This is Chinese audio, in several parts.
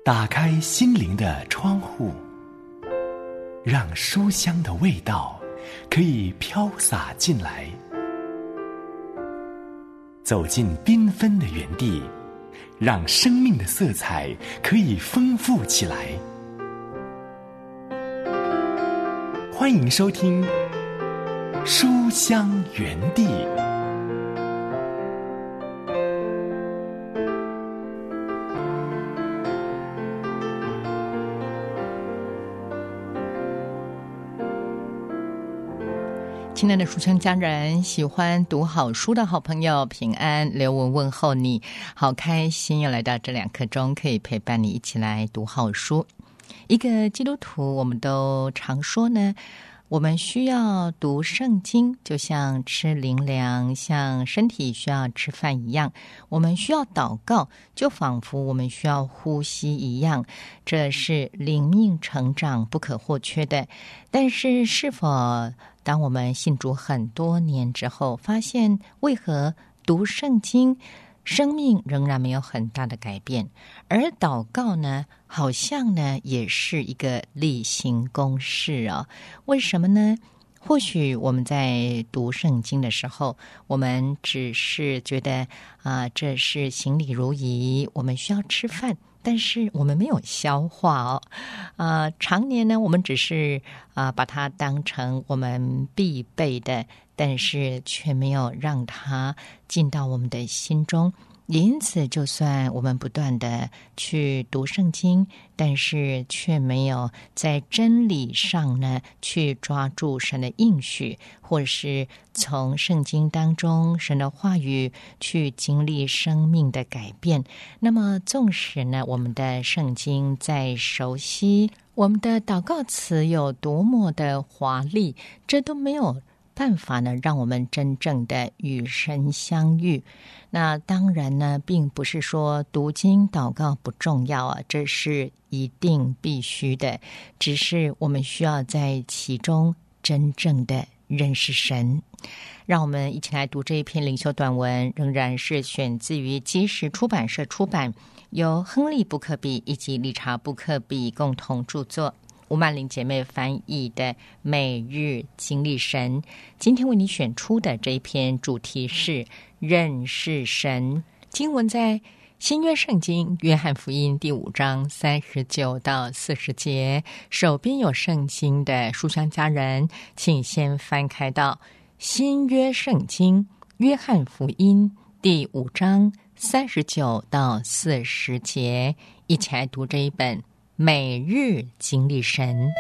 打开心灵的窗户，让书香的味道可以飘洒进来。走进缤纷的园地，让生命的色彩可以丰富起来。欢迎收听书香园地。 亲爱的书香家人，喜欢读好书的好朋友，平安，刘文问候你，好开心又来到这2刻钟，可以陪伴你一起来读好书。一个基督徒，我们都常说呢，我们需要读圣经，就像吃灵粮，像身体需要吃饭一样，我们需要祷告，就仿佛我们需要呼吸一样，这是灵命成长不可或缺的。但是是否当我们信主很多年之后，发现为何读圣经生命仍然没有很大的改变，而祷告呢，好像呢也是一个例行公事哦。为什么呢？或许我们在读圣经的时候，我们只是觉得这是行礼如仪，我们需要吃饭，但是我们没有消化哦。常年呢，我们只是把它当成我们必备的，但是却没有让它进到我们的心中。因此就算我们不断的去读圣经，但是却没有在真理上呢去抓住神的应许，或是从圣经当中神的话语去经历生命的改变，那么纵使呢我们的圣经再熟悉，我们的祷告词有多么的华丽，这都没有办法呢让我们真正的与神相遇。那当然呢，并不是说读经祷告不重要啊，这是一定必须的，只是我们需要在其中真正的认识神。让我们一起来读这一篇灵修短文，仍然是选自于基石出版社出版，由亨利·布克比以及理查·布克比共同著作，吴曼玲姐妹翻译的《每日经历神》。今天为你选出的这一篇主题是认识神。经文在新约圣经约翰福音第5章39到40节。手边有圣经的书香家人，请先翻开到新约圣经约翰福音第5章39到40节，一起来读这一本每日经历神。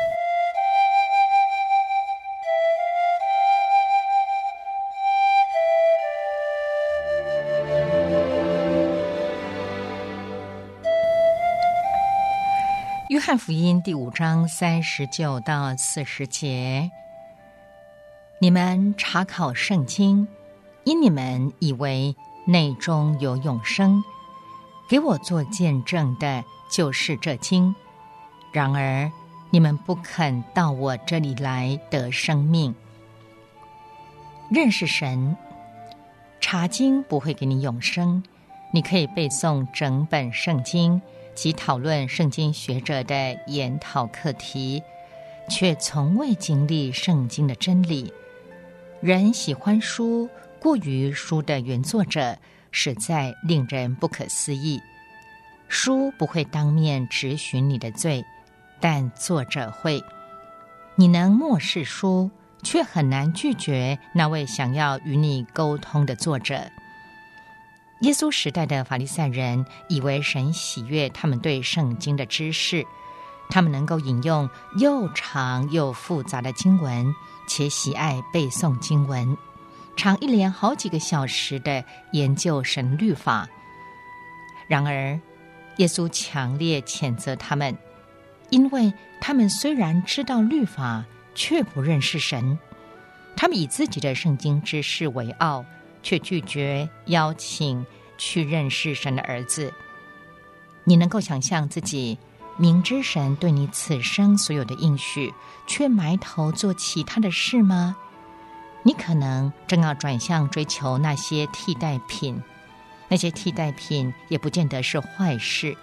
约翰福音第5章39到40节，你们查考圣经，因你们以为内中有永生，给我做见证的就是这经。然而你们不肯到我这里来得生命。认识神，查经不会给你永生，你可以背诵整本圣经及讨论圣经学者的研讨课题，却从未经历圣经的真理。人喜欢书，过于书的原作者，实在令人不可思议。书不会当面质询你的罪，但作者会。你能漠视书，却很难拒绝那位想要与你沟通的作者。耶稣时代的法利赛人以为神喜悦他们对圣经的知识，他们能够引用又长又复杂的经文，且喜爱背诵经文，常一连好几个小时的研究神律法。然而耶稣强烈谴责他们，因为他们虽然知道律法，却不认识神。他们以自己的圣经知识为傲，却拒绝邀请去认识神的儿子。你能够想象自己明知神对你此生所有的应许，却埋头做其他的事吗？你可能正要转向追求那些替代品，那些替代品也不见得是坏事，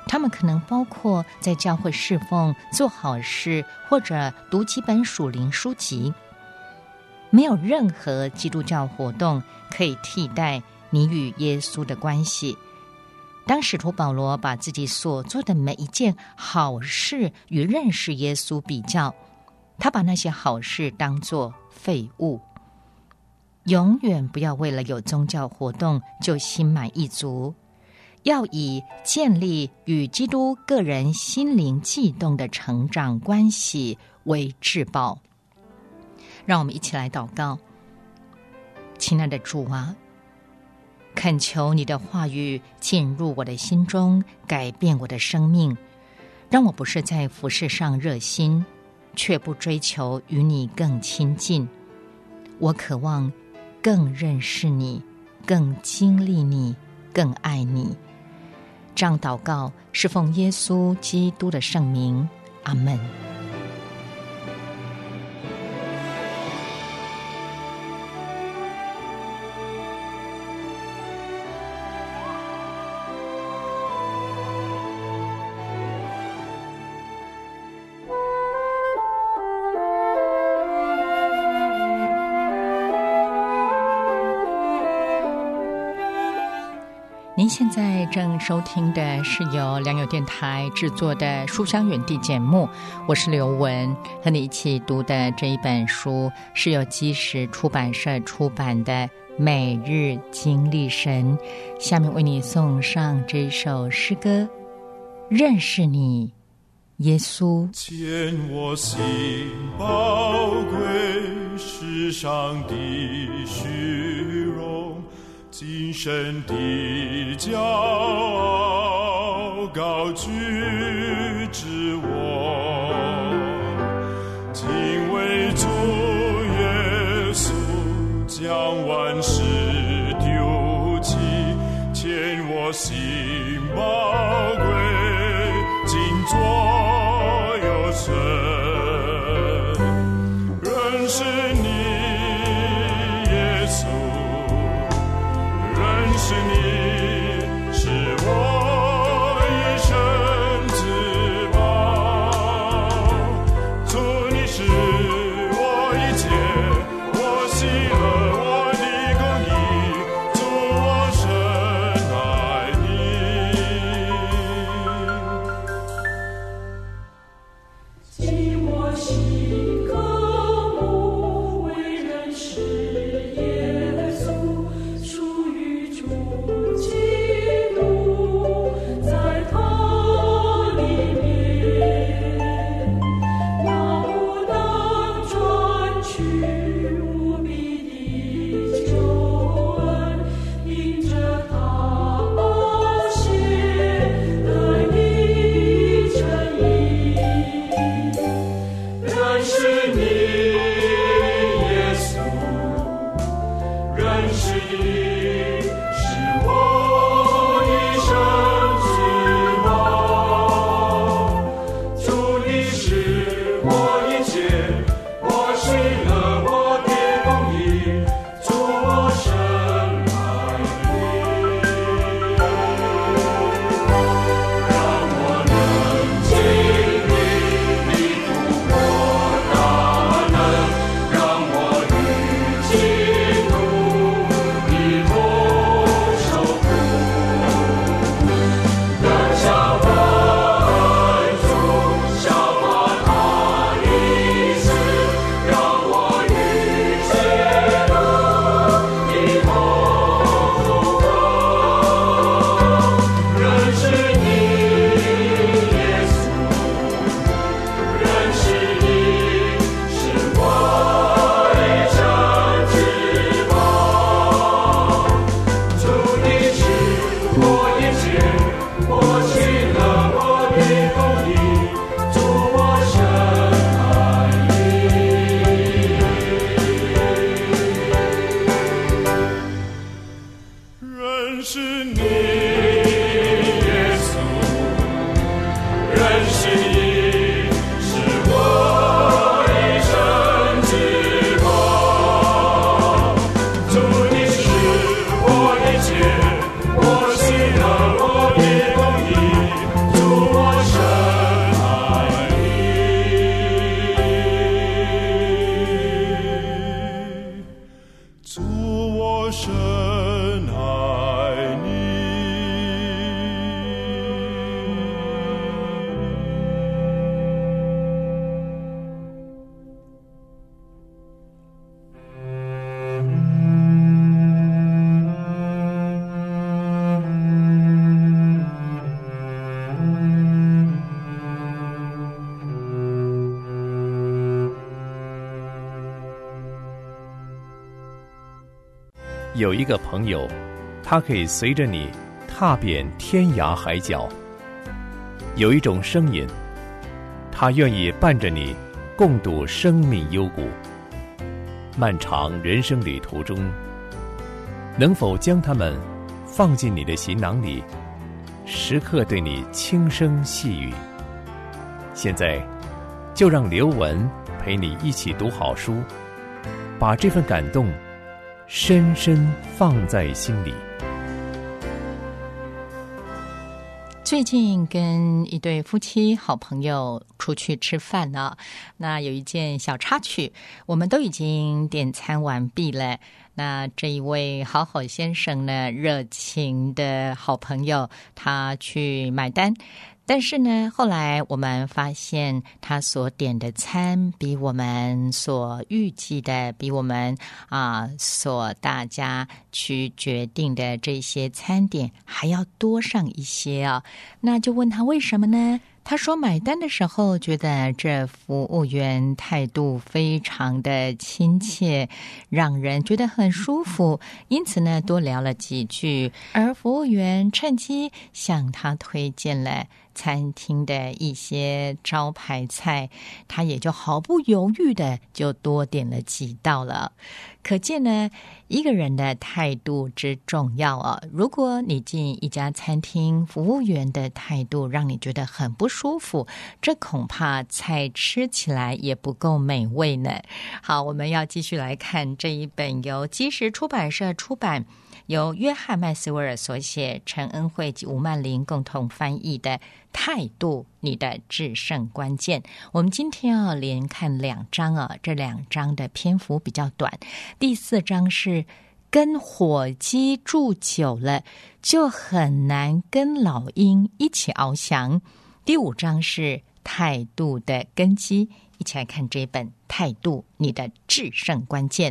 他们可能包括在教会侍奉、做好事，或者读几本属灵书籍。没有任何基督教活动可以替代你与耶稣的关系。当使徒保罗把自己所做的每一件好事与认识耶稣比较，他把那些好事当作废物。永远不要为了有宗教活动就心满意足，要以建立与基督个人心灵悸动的成长关系为至宝。让我们一起来祷告。亲爱的主啊，恳求你的话语进入我的心中，改变我的生命，让我不是在服事上热心，却不追求与你更亲近。我渴望更认识你，更经历你，更爱你。这样祷告是奉耶稣基督的圣名，阿们。您现在正收听的是由良友电台制作的书香远地节目，我是刘文，和你一起读的这一本书是由基石出版社出版的《每日经历神》。下面为你送上这首诗歌，认识你，耶稣。 见我心宝贵，世上的虚荣，今生的骄傲高举之我，敬畏主耶稣，将万事丢弃，见我心宝贵，今作有神，认识你耶稣，认识你是我一生之宝，主你是我一切，我喜乐，我的公义，主我深爱你。 尽我心渴慕，为认识耶稣，属于主。 有一个朋友，他可以随着你踏遍天涯海角；有一种声音，他愿意伴着你共度生命幽谷。漫长人生旅途中，能否将它们放进你的行囊里，时刻对你轻声细语？现在就让刘文陪你一起读好书，把这份感动深深放在心里。 最近跟一对夫妻好朋友出去吃饭呢，那有一件小插曲，我们都已经点餐完毕了。那这一位好好先生呢，热情的好朋友，他去买单。但是呢，后来我们发现他所点的餐比我们所预计的，比我们所大家去决定的这些餐点还要多上一些啊。那就问他为什么呢？他说买单的时候觉得这服务员态度非常的亲切，让人觉得很舒服，因此呢多聊了几句，而服务员趁机向他推荐了餐厅的一些招牌菜，他也就毫不犹豫的就多点了几道了。可见呢，一个人的态度之重要啊！如果你进一家餐厅，服务员的态度让你觉得很不舒服，这恐怕菜吃起来也不够美味呢。好，我们要继续来看这一本由基石出版社出版，由约翰麦斯威尔所写，陈恩惠及吴曼玲共同翻译的《态度，你的制胜关键》。我们今天要连看2章啊，这2章的篇幅比较短。第4章是跟火鸡住久了，就很难跟老鹰一起翱翔。第5章是态度的根基，一起来看这本《态度，你的制胜关键》。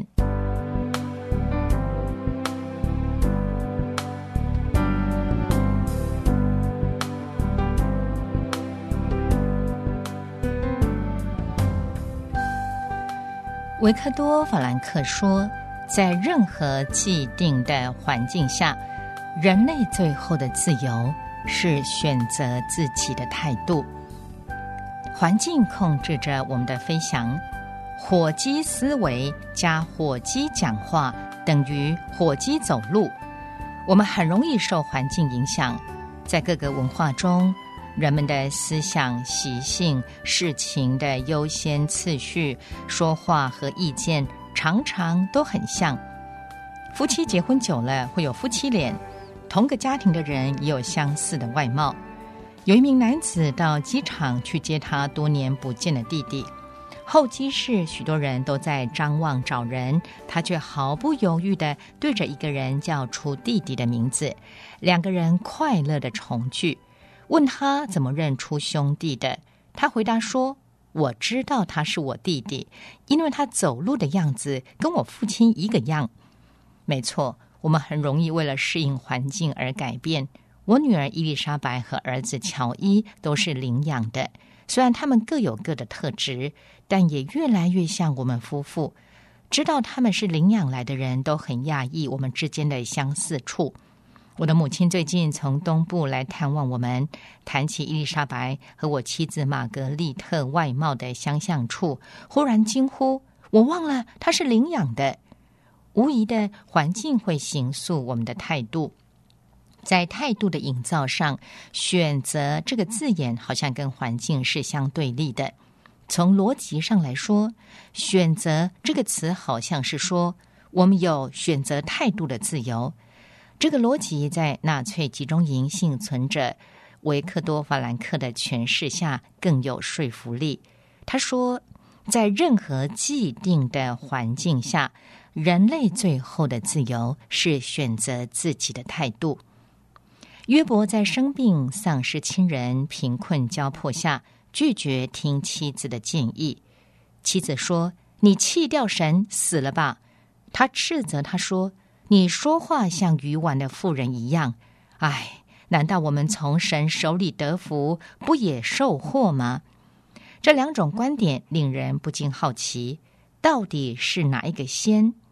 维克多·法兰克说，在任何既定的环境下，人类最后的自由是选择自己的态度。环境控制着我们的飞翔，火鸡思维加火鸡讲话等于火鸡走路。我们很容易受环境影响，在各个文化中，人们的思想习性、事情的优先次序、说话和意见常常都很像。夫妻结婚久了会有夫妻脸，同个家庭的人也有相似的外貌。有一名男子到机场去接他多年不见的弟弟，候机室许多人都在张望找人，他却毫不犹豫地对着一个人叫出弟弟的名字。2个人快乐地重聚，问他怎么认出兄弟的，他回答说，我知道他是我弟弟，因为他走路的样子跟我父亲一个样。没错，我们很容易为了适应环境而改变。我女儿伊丽莎白和儿子乔伊都是领养的，虽然他们各有各的特质，但也越来越像我们夫妇。知道他们是领养来的人都很讶异我们之间的相似处。我的母亲最近从东部来探望我们，谈起伊丽莎白和我妻子玛格丽特外貌的相像处，忽然惊呼，我忘了她是领养的。无疑的，环境会形塑我们的态度。在态度的营造上，选择这个字眼好像跟环境是相对立的。从逻辑上来说，选择这个词好像是说我们有选择态度的自由。这个逻辑在纳粹集中营幸存者维克多·法兰克的诠释下更有说服力。他说，在任何既定的环境下，人类最后的自由是选择自己的态度。约伯在生病、丧失亲人、贫困交迫下，拒绝听妻子的建议。妻子说，你弃掉神，死了吧。他斥责他说，你说话像愚顽的妇人一样。唉，难道我们从神手里得福，不也受祸吗？这2种观点令人不禁好奇，到底是哪一个先？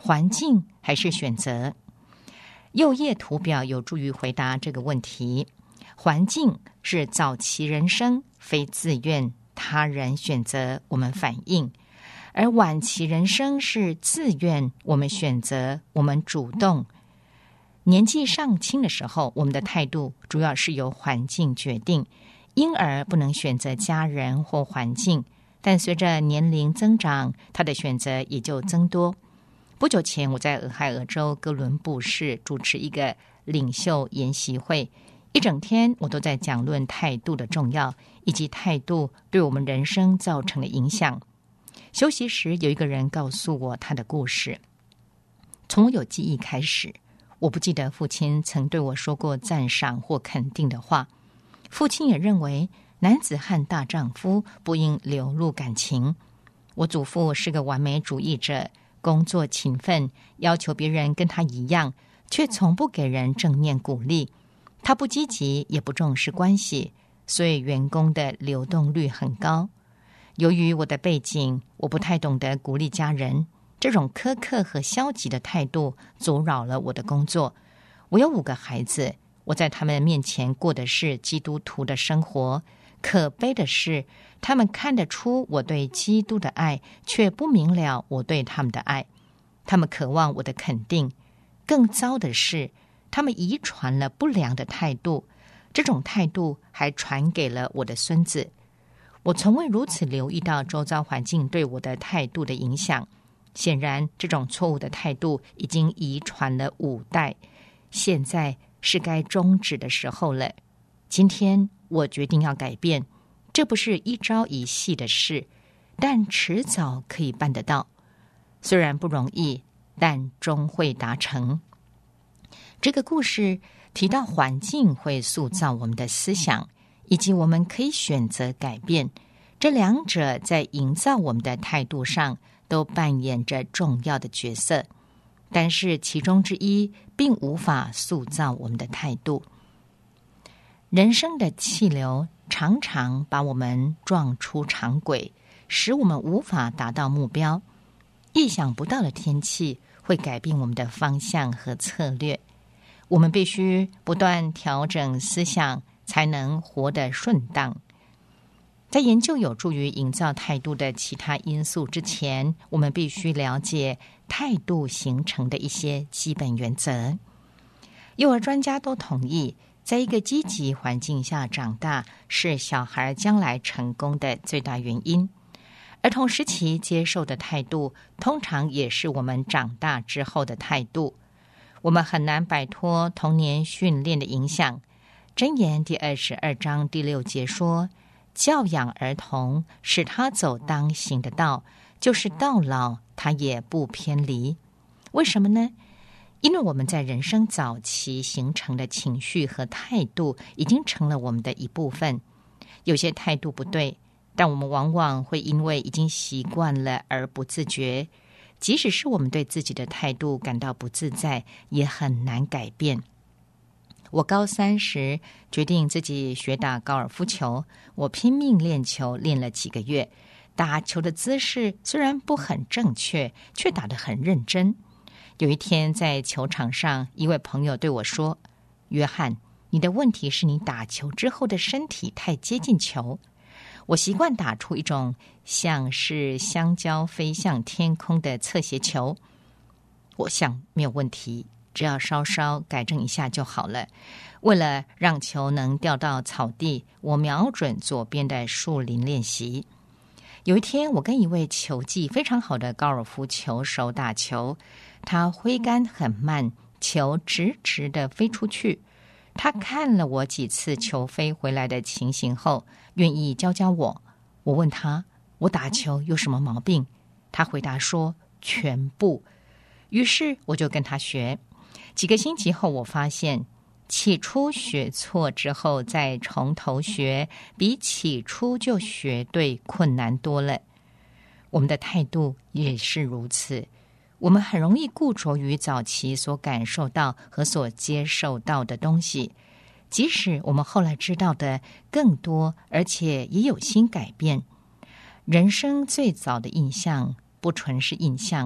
环境还是选择？右页图表有助于回答这个问题。环境是早期人生，非自愿，他人选择，我们反应；而晚期人生是自愿，我们选择，我们主动。年纪尚轻的时候，我们的态度主要是由环境决定，因而不能选择家人或环境。但随着年龄增长，他的选择也就增多。不久前，我在俄亥俄州哥伦布市主持一个领袖研习会，一整天我都在讲论态度的重要，以及态度对我们人生造成的影响。休息时，有一个人告诉我他的故事。从我有记忆开始，我不记得父亲曾对我说过赞赏或肯定的话。父亲也认为男子汉大丈夫不应流露感情。我祖父是个完美主义者，工作勤奋，要求别人跟他一样，却从不给人正面鼓励。他不积极，也不重视关系，所以员工的流动率很高。由于我的背景，我不太懂得鼓励家人，这种苛刻和消极的态度阻扰了我的工作。我有5个孩子，我在他们面前过的是基督徒的生活。可悲的是，他们看得出我对基督的爱，却不明了我对他们的爱。他们渴望我的肯定，更糟的是，他们遗传了不良的态度，这种态度还传给了我的孙子。我从未如此留意到周遭环境对我的态度的影响。显然，这种错误的态度已经遗传了5代，现在是该终止的时候了。今天我决定要改变，这不是一朝一夕的事，但迟早可以办得到。虽然不容易，但终会达成。这个故事提到环境会塑造我们的思想，以及我们可以选择改变。这两者在营造我们的态度上都扮演着重要的角色，但是其中之一并无法塑造我们的态度。人生的气流常常把我们撞出常轨，使我们无法达到目标。意想不到的天气会改变我们的方向和策略。我们必须不断调整思想，才能活得顺当。在研究有助于营造态度的其他因素之前，我们必须了解态度形成的一些基本原则。幼儿专家都同意，在一个积极环境下长大是小孩将来成功的最大原因。儿童时期接受的态度，通常也是我们长大之后的态度。我们很难摆脱童年训练的影响。箴言第22章第6节说，教养儿童，使他走当行的道，就是到老他也不偏离。为什么呢？因为我们在人生早期形成的情绪和态度已经成了我们的一部分。有些态度不对，但我们往往会因为已经习惯了而不自觉。即使是我们对自己的态度感到不自在，也很难改变。我高3时决定自己学打高尔夫球，我拼命练球，练了几个月。打球的姿势虽然不很正确，却打得很认真。有一天在球场上，一位朋友对我说，约翰，你的问题是你打球之后的身体太接近球。我习惯打出一种像是香蕉飞向天空的侧斜球。我想没有问题，只要稍稍改正一下就好了。为了让球能掉到草地，我瞄准左边的树林练习。有一天，我跟一位球技非常好的高尔夫球手打球，他挥杆很慢，球直直地飞出去。他看了我几次球飞回来的情形后，愿意教教我。我问他，我打球有什么毛病？他回答说，全部。于是我就跟他学。几个星期后，我发现起初学错之后再从头学，比起初就学对困难多了。我们的态度也是如此。我们很容易固着于早期所感受到和所接受到的东西，即使我们后来知道的更多，而且也有心改变。人生最早的印象不纯是印象，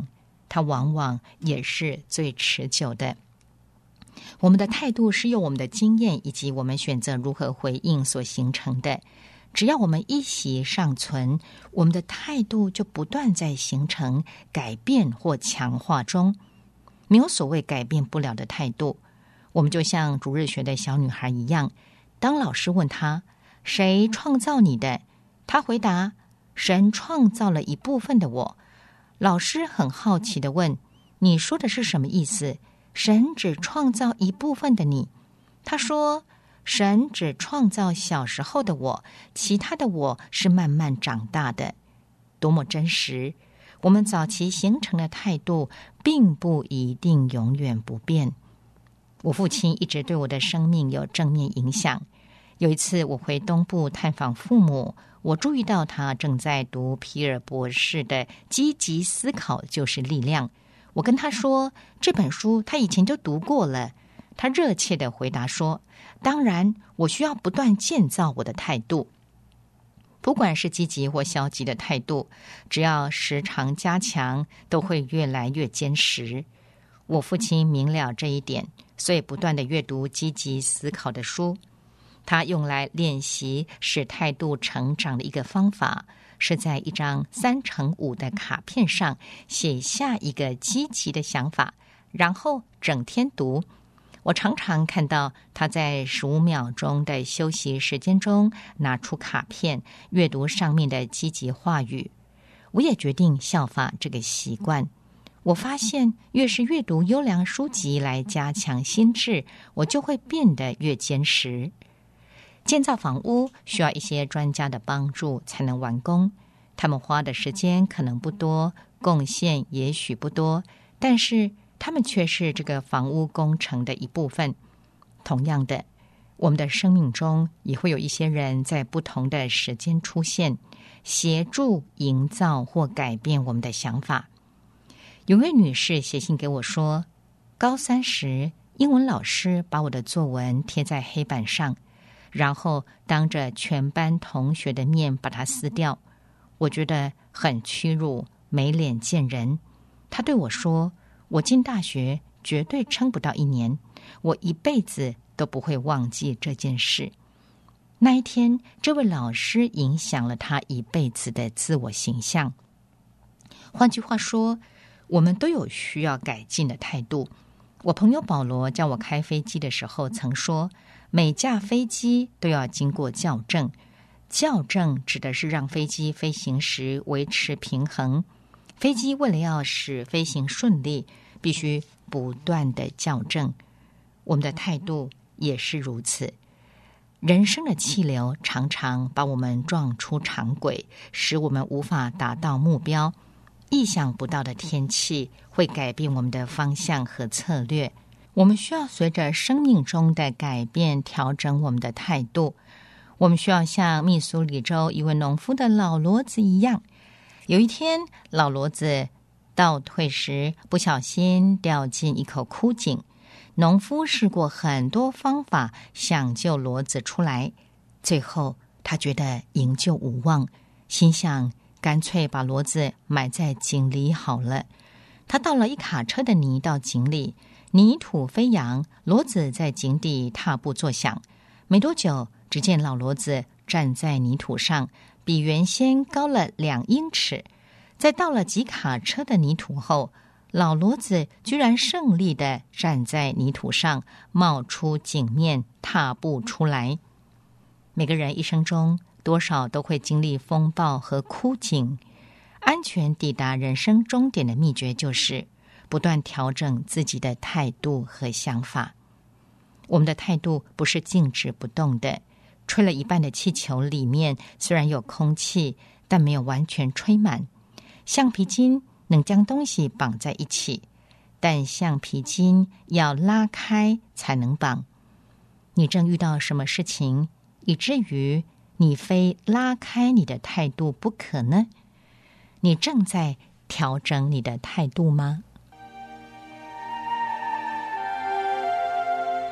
它往往也是最持久的。我们的态度是由我们的经验以及我们选择如何回应所形成的。只要我们一息尚存，我们的态度就不断在形成、改变或强化中。没有所谓改变不了的态度。我们就像主日学的小女孩一样，当老师问她谁创造你的，她回答神创造了一部分的我。老师很好奇地问，你说的是什么意思？神只创造一部分的你。她说，神只创造小时候的我，其他的我是慢慢长大的。多么真实！我们早期形成的态度并不一定永远不变。我父亲一直对我的生命有正面影响。有一次我回东部探访父母，我注意到他正在读皮尔博士的《积极思考就是力量》。我跟他说，这本书他以前就读过了。他热切地回答说，当然，我需要不断建造我的态度。不管是积极或消极的态度，只要时常加强，都会越来越坚实。我父亲明了这一点，所以不断地阅读积极思考的书。他用来练习使态度成长的一个方法，是在一张3×5的卡片上写下一个积极的想法，然后整天读。我常常看到他在15秒钟的休息时间中拿出卡片，阅读上面的积极话语。我也决定效法这个习惯。我发现越是阅读优良书籍来加强心智，我就会变得越坚实。建造房屋需要一些专家的帮助才能完工，他们花的时间可能不多，贡献也许不多，但是他们却是这个房屋工程的一部分。同样的，我们的生命中也会有一些人在不同的时间出现，协助营造或改变我们的想法。有位女士写信给我说，高3时，英文老师把我的作文贴在黑板上，然后当着全班同学的面把它撕掉。我觉得很屈辱，没脸见人。她对我说，我进大学绝对撑不到1年，我一辈子都不会忘记这件事。那一天，这位老师影响了他一辈子的自我形象。换句话说，我们都有需要改进的态度。我朋友保罗教我开飞机的时候曾说，每架飞机都要经过校正。校正指的是让飞机飞行时维持平衡。飞机为了要使飞行顺利，必须不断的校正。我们的态度也是如此。人生的气流常常把我们撞出常轨，使我们无法达到目标。意想不到的天气会改变我们的方向和策略。我们需要随着生命中的改变调整我们的态度。我们需要像密苏里州一位农夫的老骡子一样。有一天，老骡子倒退时不小心掉进一口枯井。农夫试过很多方法想救骡子出来，最后他觉得营救无望，心想干脆把骡子埋在井里好了。他倒了一卡车的泥到井里，泥土飞扬，骡子在井底踏步作响。没多久，只见老骡子站在泥土上，比原先高了2英尺。在倒了几卡车的泥土后，老骡子居然胜利地站在泥土上，冒出井面，踏步出来。每个人一生中多少都会经历风暴和枯井。安全抵达人生终点的秘诀就是不断调整自己的态度和想法。我们的态度不是静止不动的，吹了一半的气球里面虽然有空气，但没有完全吹满。橡皮筋能将东西绑在一起，但橡皮筋要拉开才能绑。你正遇到什么事情，以至于你非拉开你的态度不可呢？你正在调整你的态度吗？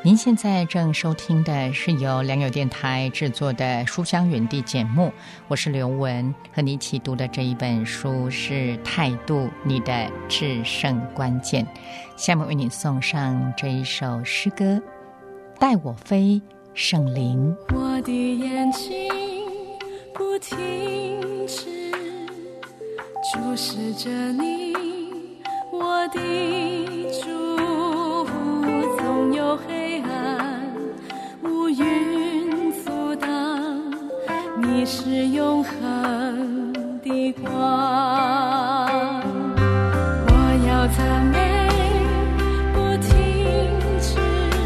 您现在正收听的是由良友电台制作的书香园地节目，我是刘雯，和你一起读的这一本书是《态度，你的制胜关键》。下面为你送上这一首诗歌，带我飞，圣灵。 我的眼睛不停止注视着你，我的主，总有黑暗乌云阻挡，你是永恒的光。我要赞美不停止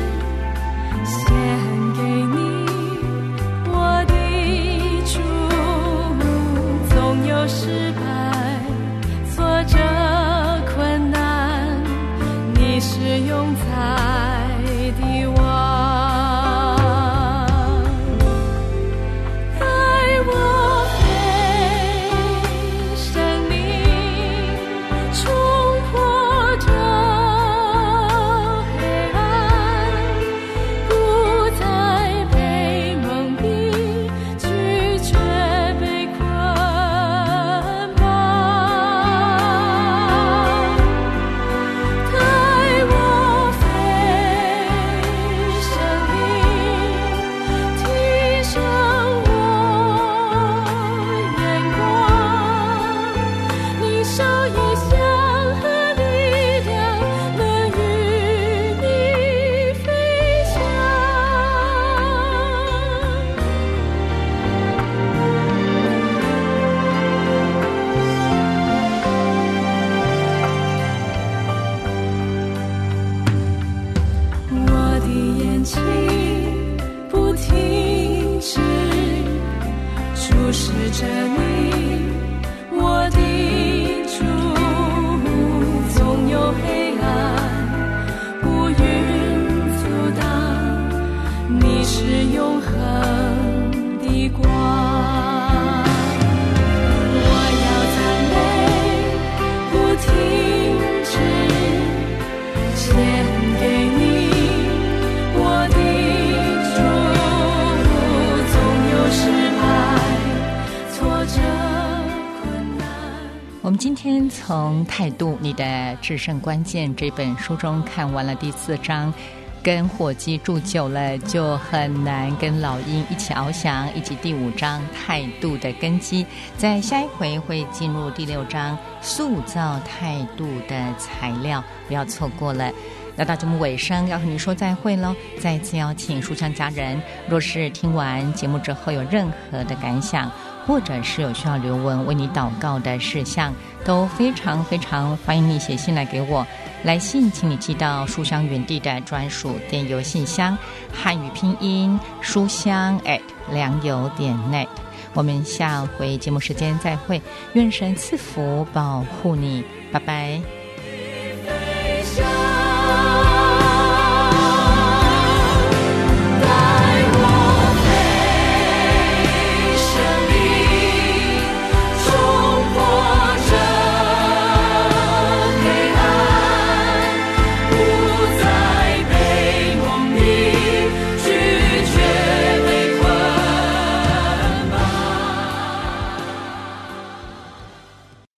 献给你，我的主，总有失败挫折困难，你是永在的王。带我飞，生命冲破这黑暗，不再被蒙蔽，拒绝被捆绑。带我飞，生命提升我眼光，你手一香和力量，能与你飞翔。我的眼睛不停止注视着你，我的主，总有黑暗乌云阻挡，你是永恒的光。我要赞美不停止献给你，我的主，总有失败挫折困难。 我们今天从《态度，你的制胜关键》这本书中看完了第4章，跟火鸡住久了就很难跟老鹰一起翱翔，以及第5章态度的根基。在下一回会进入第6章塑造态度的材料，不要错过了。要到节目尾声，要和您说再会喽！再次邀请书香家人，若是听完节目之后有任何的感想，或者是有需要刘雯为你祷告的事项，都非常非常欢迎你写信来给我。来信请你寄到书香园地的专属电邮信箱，汉语拼音书香良友.net。我们下回节目时间再会，愿神赐福保护你，拜拜。